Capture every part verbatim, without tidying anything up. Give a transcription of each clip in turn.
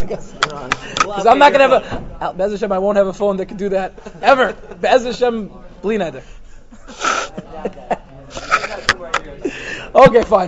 Because I'm not going to have a, Be'ez Hashem, I won't have a phone that can do that ever. Be'ez Hashem, bli neder. Okay, fine.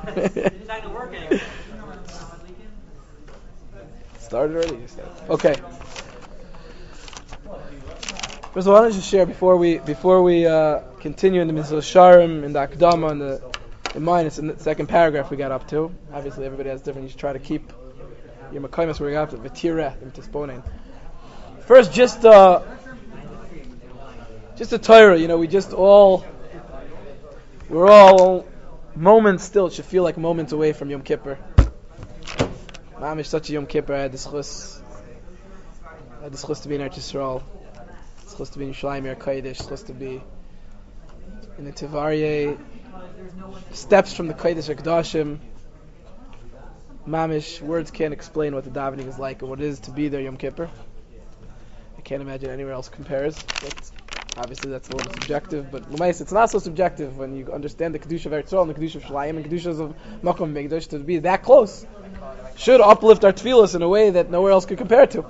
Started already, you said. Okay. First of all, I wanted to share before we before we uh, continue in the Mitzvah Sharim, in the Akdama, and the, the minus in the second paragraph we got up to. Obviously, everybody has different. You should try to keep your Makaimas where we got up to V'tireh and Tisponin. First, just uh, just a Torah. You know, we just all we're all moments still. It should feel like moments away from Yom Kippur. Mamish such a Yom Kippur. I had the schus. I had the schus to be in Eretz Yisrael. Schus to be in Yerushalayim Yer Kodesh. Schus to be in the Tivarye. Steps from the Kodesh HaKadoshim. Mamish, words can't explain what the davening is like and what it is to be there Yom Kippur. I can't imagine anywhere else compares. But obviously that's a little subjective, but L'mais, it's not so subjective when you understand the Kedusha of Eretz Yisrael and the Kedusha of Shalayim and Kedushas of Makom Mikdash. To be that close should uplift our tefillos in a way that nowhere else could compare to.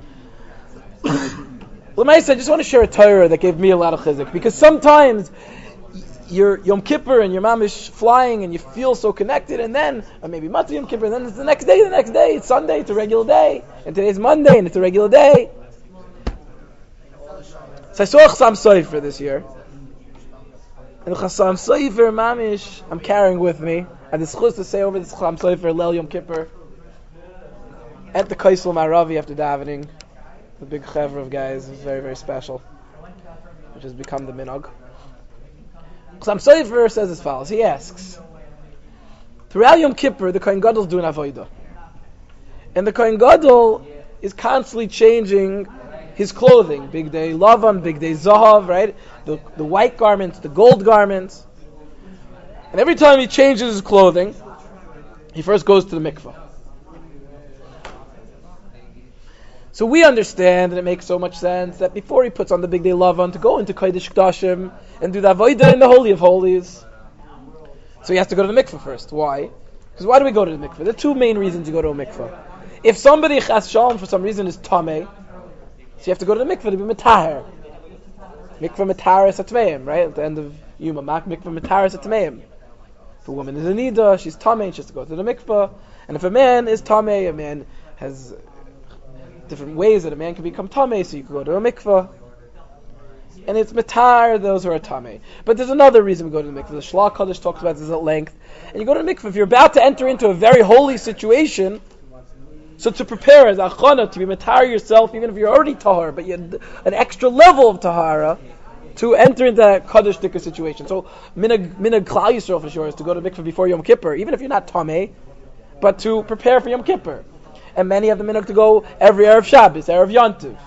L'mais, I just want to share a Torah that gave me a lot of chizuk, because sometimes you're Yom Kippur and you're mamish flying and you feel so connected, and then, or maybe Matzah Yom Kippur, and then it's the next day, the next day, it's Sunday, it's a regular day, and today's Monday, and it's a regular day. So I saw Chassam Sofer this year, and the Chassam Sofer mamish, I'm carrying with me, and the schus to say over the Chassam Sofer, Leil Yom Kippur, at the Kaisel Maravi after davening, the big chevra of guys, is very, very special, which has become the minog. Chassam Sofer says as follows. He asks, throughout Yom Kippur, the Kohen Gadol is doing avodah, and the Kohen Gadol is constantly changing his clothing. Big day lavan, big day zahav, right? The the white garments, the gold garments, and every time he changes his clothing, he first goes to the mikvah. So we understand, and it makes so much sense, that before he puts on the big day lavan to go into Kodesh Kodashim and do the avodah in the Holy of Holies, so he has to go to the mikveh first. Why? Because why do we go to the mikveh? There are two main reasons you go to a mikveh. If somebody chas shalom for some reason is tameh, so you have to go to the mikveh to be metaher. Mikveh metaharis atmeim, right? At the end of Yuma, mikveh metaharis atmeim. If a woman is a nida, she's tameh, she has to go to the mikveh. And if a man is tameh, a man has different ways that a man can become tameh, so you can go to a mikveh. And it's metar those who are tameh. But there's another reason we go to the mikveh. The Shlach Kodesh talks about this at length. And you go to the mikveh if you're about to enter into a very holy situation. So to prepare as achana to be metar yourself, even if you're already tahar, but you had an extra level of tahara to enter into that Kodesh Dika situation. So minag minag Klal Yisrael for sure is to go to the mikveh before Yom Kippur, even if you're not tameh, but to prepare for Yom Kippur. And many have the minhag to go every Erev Shabbos, Erev Yontiv.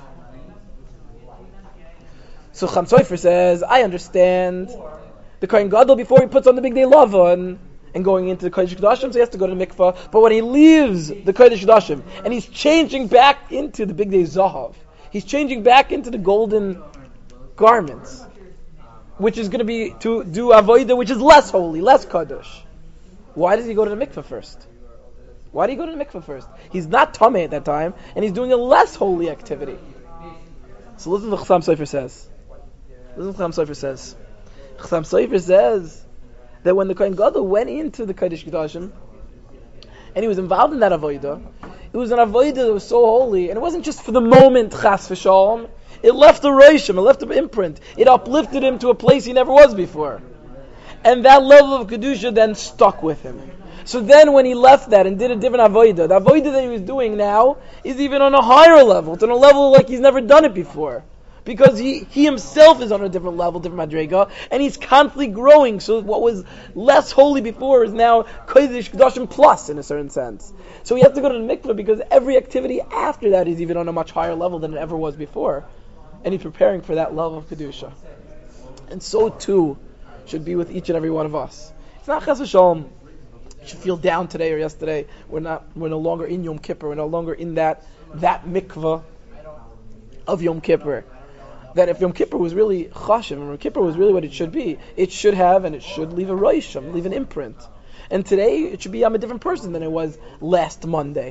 So Chassam Sofer says, I understand the Kohen Gadol before he puts on the big day lavan and going into the Kodesh Kodashim, so he has to go to the mikvah. But when he leaves the Kodesh Kodashim and he's changing back into the big day zahav, he's changing back into the golden garments, which is going to be to do avodah, which is less holy, less Kodesh. Why does he go to the mikvah first? Why do you go to the mikveh first? He's not tameh at that time, and he's doing a less holy activity. So listen to what Chassam Sofer says. Listen to what Chassam Sofer says. Chassam Sofer says that when the Kohen Gadol went into the Kodesh Kodashim, and he was involved in that avodah, it was an avodah that was so holy, and it wasn't just for the moment, chas v'shalom. It left a reishim, it left an imprint. It uplifted him to a place he never was before. And that level of Kedusha then stuck with him. So then when he left that and did a different avodah, the avodah that he was doing now is even on a higher level. It's on a level like he's never done it before. Because he, he himself is on a different level, different madrega, and he's constantly growing. So what was less holy before is now Kodesh Kodashim plus in a certain sense. So he has to go to the mikveh because every activity after that is even on a much higher level than it ever was before. And he's preparing for that level of Kedusha. And so too should be with each and every one of us. It's not chas v'shalom. You should feel down today or yesterday. We're not. We're no longer in Yom Kippur. We're no longer in that that mikveh of Yom Kippur. That if Yom Kippur was really chashiv, and Yom Kippur was really what it should be, it should have and it should leave a roisham, leave an imprint. And today it should be I'm a different person than it was last Monday.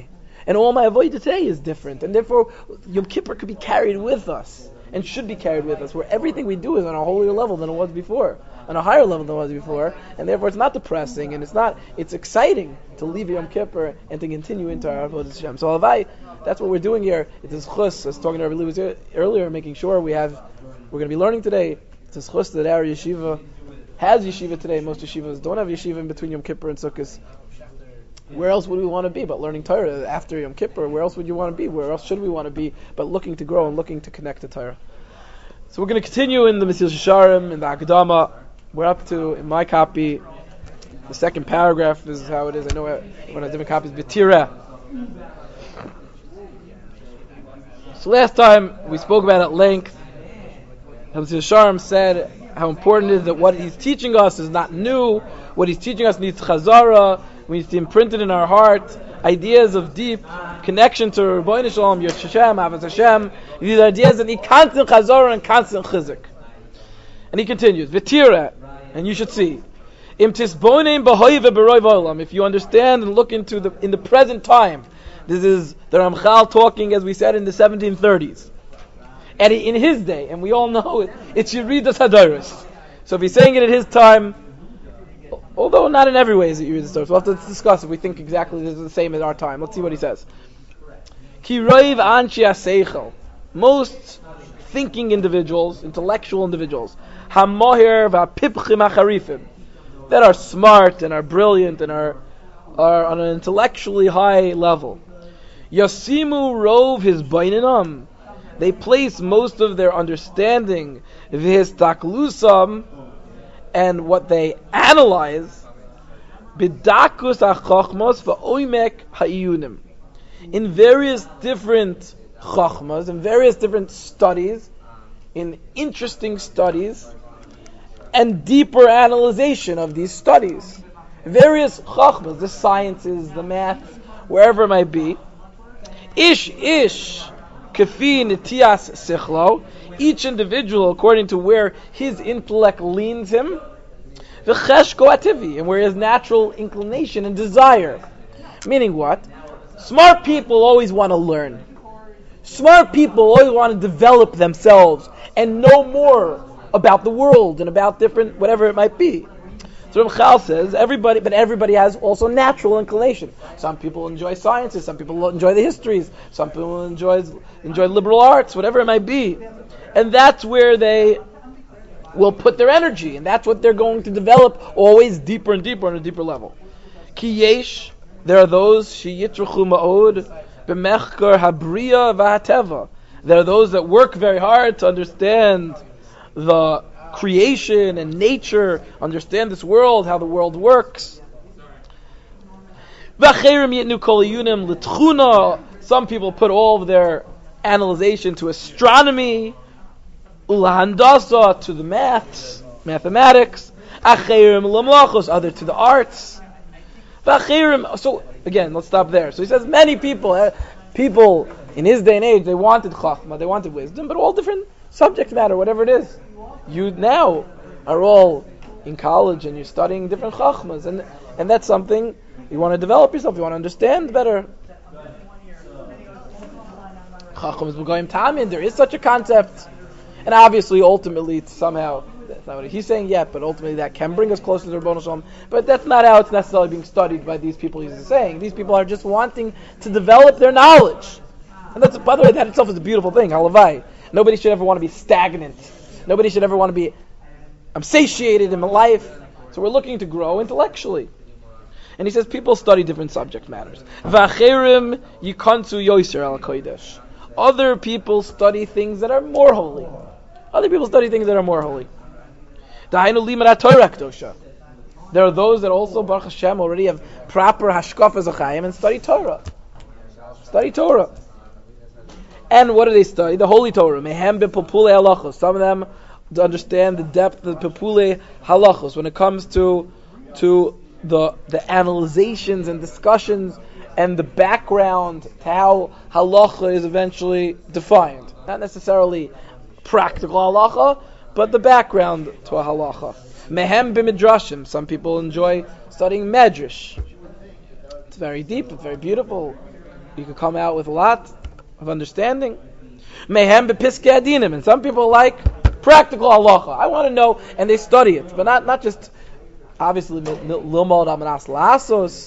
And all my avodah today is different. And therefore, Yom Kippur could be carried with us, and should be carried with us, where everything we do is on a holier level than it was before, on a higher level than it was before, and therefore it's not depressing, and it's not, it's exciting to leave Yom Kippur and to continue into our avodah Hashem. So Alavai, that's what we're doing here. It is chus, I was talking to Rabbi Lewis earlier, making sure we have, we're going to be learning today, it's a chus that our yeshiva has yeshiva today. Most yeshivas don't have yeshiva in between Yom Kippur and Sukkot. Where else would we want to be but learning Torah after Yom Kippur? Where else would you want to be? Where else should we want to be but looking to grow and looking to connect to Torah? So we're going to continue in the Mesilas Yesharim, in the Akdama. We're up to, in my copy, the second paragraph is how it is. I know when I have different copies, B'tireh. So last time we spoke about at length, Mesilas Yesharim said how important it is that what he's teaching us is not new. What he's teaching us needs chazara. We need to imprint it in our heart. Ideas of deep connection to Rebbeinu Shalom, Yiras Hashem, Avas Hashem. These ideas that need constant chazara and constant chizuk. And he continues, V'tireh, and you should see, Im tisbonim b'hoive b'roi v'olam. If you understand and look into the in the present time, this is the Ramchal talking, as we said, in the seventeen thirties. And in his day, and we all know it, it's Yeridas Hadoros. So if he's saying it at his time, although not in every way is it Yeridas Hadoros, we'll have to discuss if we think exactly this is the same as our time. Let's see what he says. Ki roiv anshi haseichel. Most thinking individuals, intellectual individuals, hamoher v'apipchim acharifim, that are smart and are brilliant and are are on an intellectually high level. Yasimu rov his baininam. They place most of their understanding, v'histaklusam, and what they analyze, bidakus hachachmos v'oimek ha'iyunim, in various different chachmas, in various different studies, in interesting studies, and deeper analyzation of these studies. Various chachmas, the sciences, the maths, wherever it might be. Ish ish. Kafi nitias sichlo, each individual according to where his intellect leans him, v'cheshko ativi, and where his natural inclination and desire. Meaning what? Smart people always want to learn. Smart people always want to develop themselves and know more about the world and about different, whatever it might be. So Ramchal says, everybody, but everybody has also natural inclination. Some people enjoy sciences, some people enjoy the histories, some people enjoy enjoy liberal arts, whatever it might be. And that's where they will put their energy, and that's what they're going to develop always deeper and deeper on a deeper level. Ki yesh, there are those, sheyitrachu ma'od, b'mechkar habriya v'hateva. There are those that work very hard to understand the creation and nature, understand this world, how the world works. Some people put all of their analyzation to astronomy, ulahandasa, to the maths, mathematics, other to the arts. So again, let's stop there. So he says many people, people in his day and age, they wanted chachma, they wanted wisdom, but all different subject matter, whatever it is. You now are all in college and you're studying different chachmas, and and that's something you want to develop yourself, you want to understand better. Chachmas b'goyim tamin, there is such a concept, and obviously, ultimately, somehow, that's not what he's saying yet, but ultimately that can bring us closer to Rebbeinu Shalom, but that's not how it's necessarily being studied by these people he's saying. These people are just wanting to develop their knowledge. And that's, by the way, that itself is a beautiful thing, halavai. Nobody should ever want to be stagnant. Nobody should ever want to be I'm satiated in my life. So we're looking to grow intellectually. And he says people study different subject matters. V'acherim yikansu yoser al kodesh. Other people study things that are more holy. Other people study things that are more holy. Dahainu limat Torah kedosha. There are those that also, Baruch Hashem, already have proper hashkafas achayim and study Torah. Study Torah. And what do they study? The Holy Torah. Mehem b'popule halachos. Some of them to understand the depth of the popule halachos when it comes to to the the analyzations and discussions and the background to how halacha is eventually defined. Not necessarily practical halacha, but the background to a halacha. Mehem b'midrashim. Some people enjoy studying medrash. It's very deep, it's very beautiful. you could come out with a lot of understanding. Mehem bepiskei adinim, and some people like practical halacha. I want to know, and they study it, but not not just obviously lilmod al manas lasos,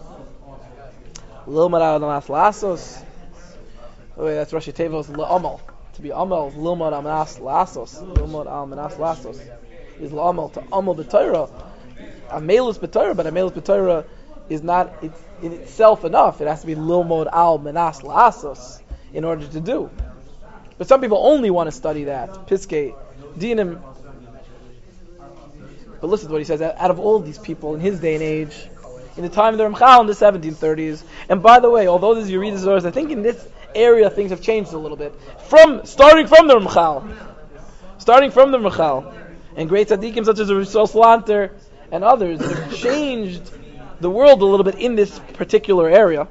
lilmod al manas lasos. Oh, wait, that's Rashi Tevo's la'amal. To be amal is lilmod al manas lasos. Lilmod al manas lasos is la'amal, to amal b'Torah. Amelus b'Torah, but amelus b'Torah is not it's in itself enough. It has to be lilmod al manas lasos in order to do. But some people only want to study that. Piskei dinim. But listen to what he says. Out of all these people in his day and age, in the time of the Ramchal in the seventeen thirties, and by the way, although this is Yeridus Zoros, I think in this area things have changed a little bit. From starting from the Ramchal, starting from the Ramchal, and great tzaddikim such as Rishon Salanter and others that have changed the world a little bit in this particular area.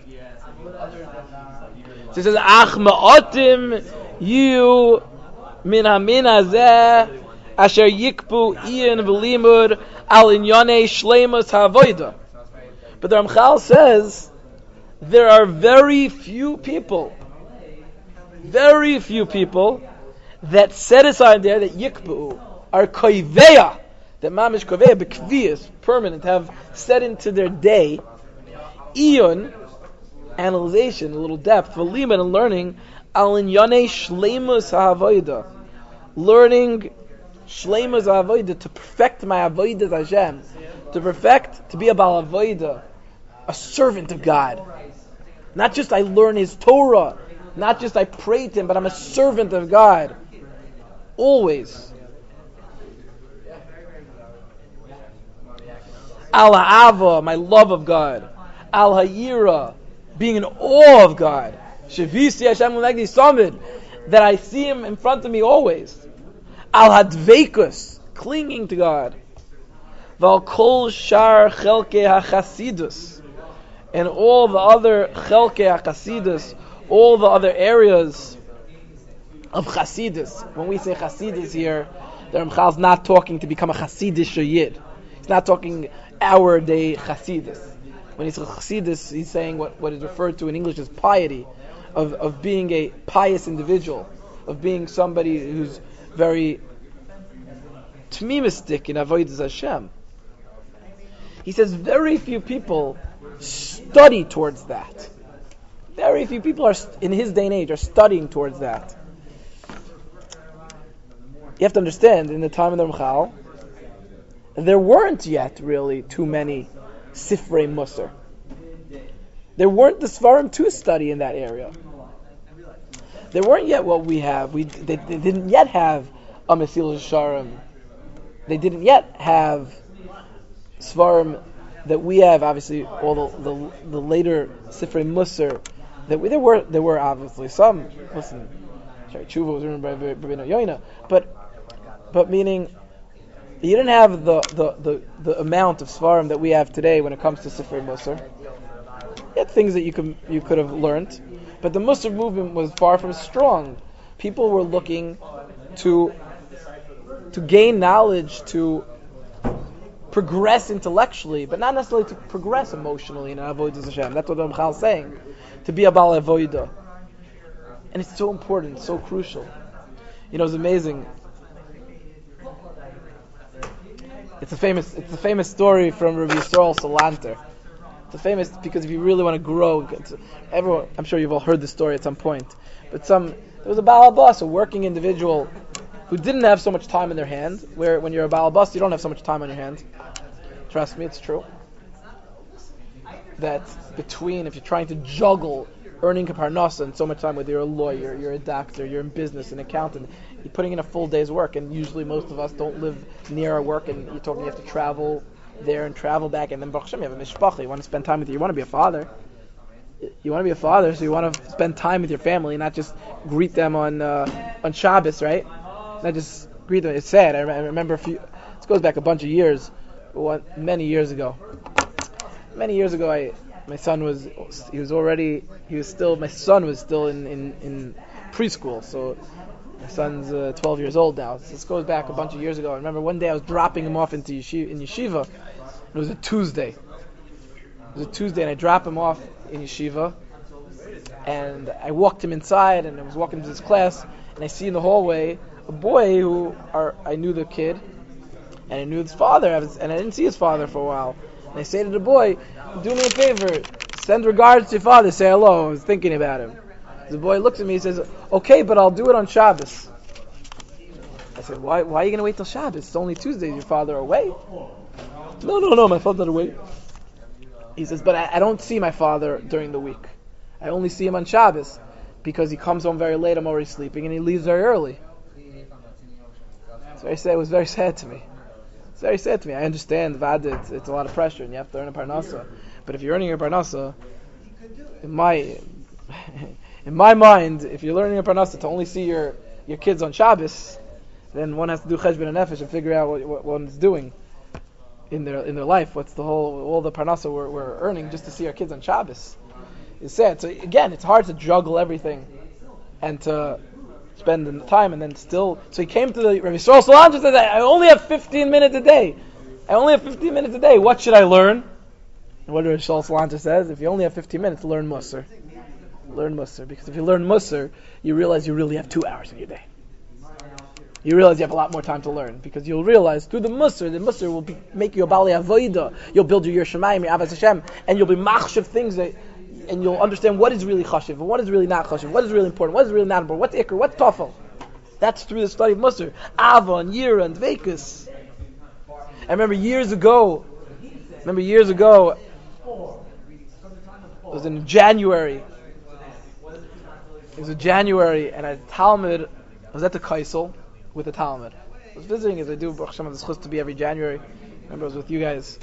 So he says, Ach ma'atim yu min hamin hazeh asher yikpu iyan v'limud al inyonei shleimus ha'avoida. But the Ramchal says, there are very few people, very few people that set aside there, that yikpu, are koiveya, that mamish koiveya, bekviyas, permanent, have set into their day, iyon, analyzation, a little depth, v'liman, and learning, al inyonei shleimus ha'avoida, learning shleimus ha'avoida, to perfect my avodah Hashem, to perfect, to be a bal avodah, a servant of God. Not just I learn His Torah, not just I pray to Him, but I'm a servant of God. Always. Al ha'ava, my love of God. Al ha'yira, being in awe of God. Shavisi Hashem l'negdi samid, that I see Him in front of me always. Al hadveikus, clinging to God. Val kol shar chelke hachasidus, and all the other chelke hachasidus, all the other areas of chasidus. When we say chasidus here, the Ramchal's not talking to become a chasidish yid. He's not talking our day chasidus. When he says chasidus, he's saying what, what is referred to in English as piety, of, of being a pious individual, of being somebody who's very tmimistic in avodas Hashem. He says very few people study towards that. Very few people are in his day and age are studying towards that. You have to understand, in the time of the Ramchal, there weren't yet really too many Sifrei Musar. There weren't the Svarim to study in that area. There weren't yet what we have. We they, they didn't yet have a Mesil Sharim. They didn't yet have Svarim that we have. Obviously, all the the, the later Sifrei Musar that we, there were there were obviously some. Listen, Shari Tshuva was written by Rabbeinu Yoina, but but meaning you didn't have the, the, the, the amount of Svarim that we have today when it comes to Sifrei Musar. You had things that you could you could have learned, but the Musar movement was far from strong. People were looking to to gain knowledge, to progress intellectually, but not necessarily to progress emotionally in Avodas Hashem. That's what the Ramchal is saying. To be a Bal Avodah. And it's so important, so crucial. You know, it's amazing. It's a famous it's a famous story from Rabbi Yisrael Salanter. It's a famous because if you really want to grow, everyone, I'm sure you've all heard the story at some point. But some there was a Baal Bas, a working individual who didn't have so much time in their hand. Where when you're a Baal Bas, you don't have so much time on your hands. Trust me, it's true. That between, if you're trying to juggle earning parnasa and so much time, whether you're a lawyer, you're a doctor, you're in business, an accountant, you're putting in a full day's work, and usually most of us don't live near our work, and you're talking you have to travel there and travel back, and then Baruch Hashem, you have a mishpacha, you want to spend time with you, you want to be a father. You want to be a father, so you want to spend time with your family, not just greet them on uh, on Shabbos, right? Not just greet them. It's sad. I, re- I remember a few. This goes back a bunch of years, one, many years ago. Many years ago, I my son was he was already he was still my son was still in in, in preschool. So my son's uh, twelve years old now. So this goes back a bunch of years ago. I remember one day I was dropping him off into yeshiva, in yeshiva. It was a Tuesday. It was a Tuesday, and I drop him off in yeshiva, And I walked him inside, and I was walking to his class, and I see in the hallway a boy who are, I knew the kid, and I knew his father, I was, and I didn't see his father for a while. And I say to the boy, do me a favor, send regards to your father, say hello, I was thinking about him. The boy looks at me and says, okay, but I'll do it on Shabbos. I said, why, why are you going to wait till Shabbos? It's only Tuesday, is your father away? No, no, no, my father's away. He says, but I, I don't see my father during the week. I only see him on Shabbos because he comes home very late, I'm already sleeping, and he leaves very early. So I said, it was very sad to me. It's very sad to me. I understand, Vada, it's, it's a lot of pressure, and you have to earn a parnasa. But if you're earning a parnasa, in my in my mind, if you're learning a parnasa to only see your, your kids on Shabbos, then one has to do cheshbon and nefesh and figure out what, what one's doing in their in their life. What's the whole all the parnasa we're, we're earning just to see our kids on Shabbos? It's sad. So again, it's hard to juggle everything and to spend the time and then still. So he came to the Rabbi Yisrael Salanter and said, I only have fifteen minutes a day. I only have fifteen minutes a day. What should I learn? And what Rabbi Yisrael Salanter says, if you only have fifteen minutes, learn Musar. Learn Musar. Because if you learn Musar, you realize you really have two hours in your day. You realize you have a lot more time to learn. Because you'll realize through the Musar, the Musar will be, make you a Bali Avodah. You'll build your Yerushalayim, your Avos Hashem, and you'll be machshav things that, and you'll understand what is really chashiv and what is really not chashiv, what is really important, what is really not important, what's ikr, what's tafel. That's through the study of Musar. Ava and Yira and Dveikus. I remember years ago, remember years ago, it was in January. It was in January, and at Talmud, I was at the Kaisel with the Talmud. I was visiting, as I do, Baruch Hashem, it's supposed to be every January. Remember, I was with you guys.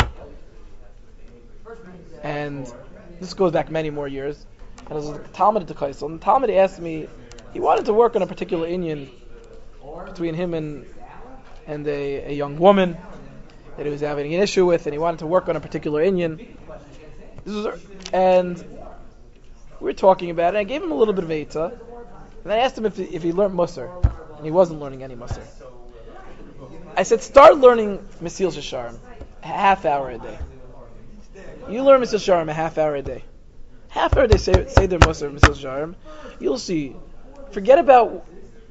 And this goes back many more years. And I was with the Talmud at the Kaisel, and the Talmud asked me, he wanted to work on a particular inyan between him and and a, a young woman that he was having an issue with, and he wanted to work on a particular inyan. This was, and we were talking about it, and I gave him a little bit of Eitzah, and I asked him if he, if he learned Musar, and he wasn't learning any Musar. I said, start learning Mesil Shasharim, a half hour a day. You learn Mesil Shasharim a half hour a day. Half hour a day, say, say their Musar, Mesil Shasharim, you'll see. Forget about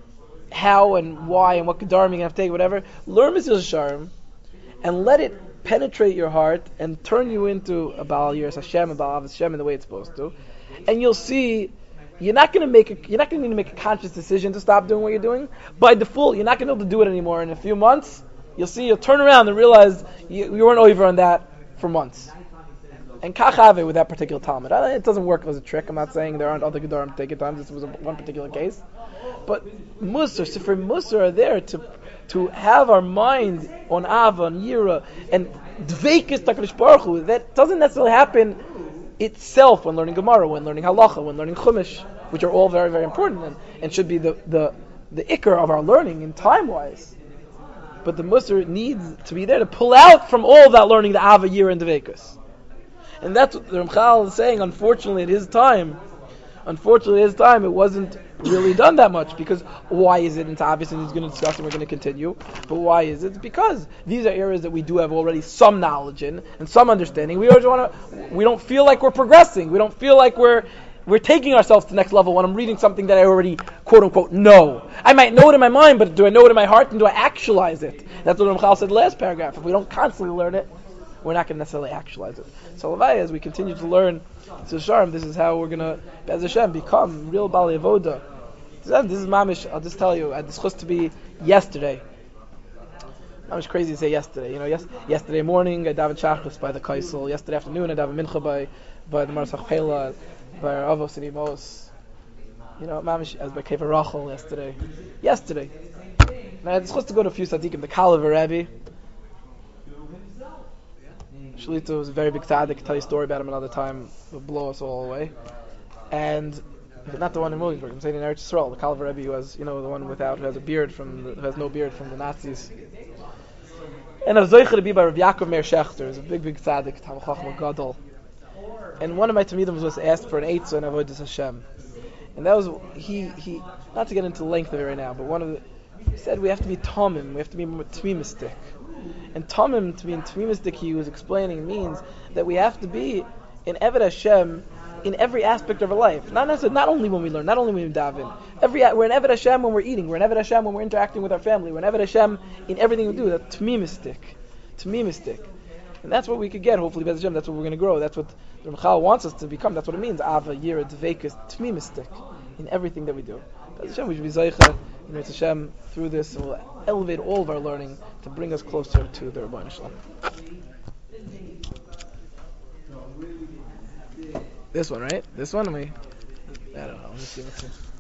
how and why and what Kedarim you have to take, whatever. Learn Mesil Shasharim, and let it penetrate your heart and turn you into a Baal Yiras Hashem, a Baal Avos Hashem in the way it's supposed to. And you'll see, you're not going to make a, you're not going to need to make a conscious decision to stop doing what you're doing. By default, you're not going to be able to do it anymore. In a few months, you'll see, you'll turn around and realize you, you weren't over on that for months. And kachave with that particular Talmud. It doesn't work as a trick. I'm not saying there aren't other Gedarim to take it times. This was a, one particular case. But Musar, Sefer Musar are there to to have our mind on Ava and Yira and Dveikis Takarish Baruch Hu. That doesn't necessarily happen itself when learning Gemara, when learning Halacha, when learning Chumash, which are all very, very important and, and should be the, the, the ikr of our learning in time-wise. But the Musar needs to be there to pull out from all that learning the Ava, Yira, and Dveikus. And that's what the Ramchal is saying. Unfortunately, at his time, unfortunately, at his time, it wasn't really done that much. Because why is it? It's obvious, and he's going to discuss, and we're going to continue. But why is it? It's because these are areas that we do have already some knowledge in and some understanding. We always want to. We don't feel like we're progressing. We don't feel like we're we're taking ourselves to the next level when I'm reading something that I already quote unquote know. I might know it in my mind, but do I know it in my heart, and do I actualize it? That's what Ramchal said last paragraph. If we don't constantly learn it, we're not going to necessarily actualize it. So Levi, as we continue to learn Sharm, this is how we're going to, Be'ez Hashem, become real Bali Avoda. This is Mamish, I'll just tell you, I discussed to be yesterday. Mamish crazy to say yesterday. You know, yes, yesterday morning I davened Shachris by the Kaisel. Yesterday afternoon I davened Mincha by, by the Marsach Pela, by our Avos and Imos. You know, Mamish, as by Kever Rachel yesterday. Yesterday. And I discussed to go to a few Sadiqim, the Kalav Rebbe. Shalita was a very big tzaddik. Tell you a story about him another time. It'll blow us all away. And not the one in Williamsburg. I'm saying in Eretz Yisrael, the Kalav Rebbe who has, you know, the one without, who has a beard from, the, who has no beard from the Nazis. And I was zeicher to be by Rav Yaakov Meir Shechter. He's a big, big tzaddik, Talmid Chacham Gadol. And one of my talmidim was asked for an eitzah in Avodas Hashem. And that was he. He not to get into the length of it right now, but one of the he said we have to be tamim, we have to be tmimistic. And tamim, to be in tmimistic, he was explaining, means that we have to be in Eved Hashem in every aspect of our life. Not necessarily, not only when we learn, not only when we daven. Every we're an Eved Hashem when we're eating. We're an Eved Hashem when we're interacting with our family. We're an Eved Hashem in everything we do. That's tmimistic, tmimistic, and that's what we could get. Hopefully, Bez Hashem. That's what we're going to grow. That's what the Ramchal wants us to become. That's what it means. Ava, Yira, Dveikus, tmimistic in everything that we do. Bez Hashem, we should be Zaycha in Bez Hashem through this, and we'll elevate all of our learning to bring us closer to the Rabban Shalom. This one, right? This one? I, I don't know. Let me see. Let's see.